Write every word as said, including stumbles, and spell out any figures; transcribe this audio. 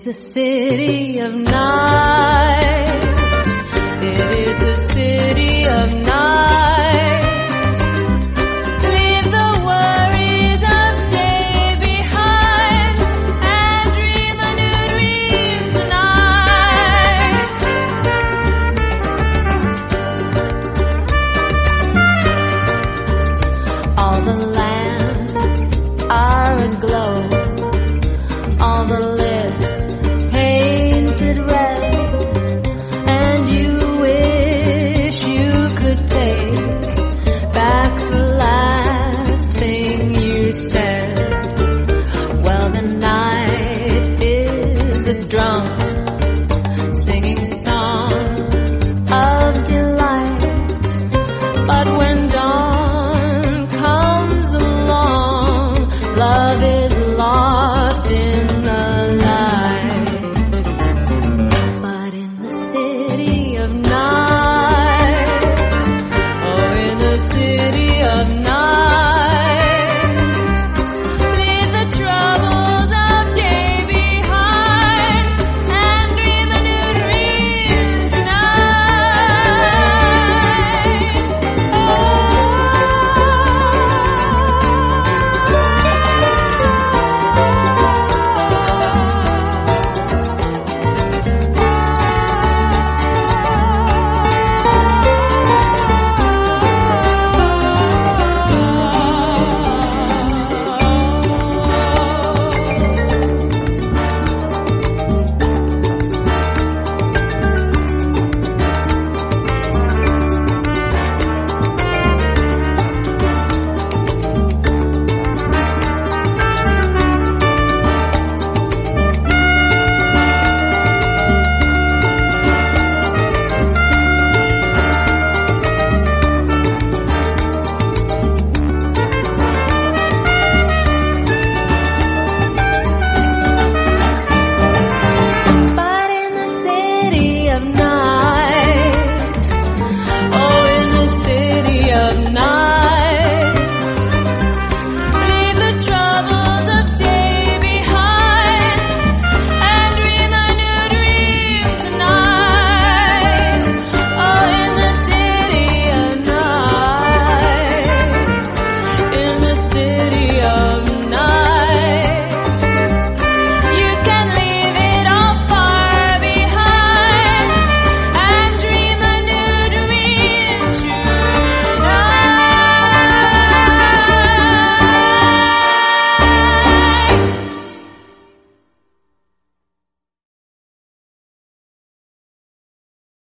is the city of night. It is the city of night. Leave the worries of day behind and dream a new dream tonight. All the lamps are aglow. All the lips painted red, and you wish you could take back the last thing you said. Well, the night is a drum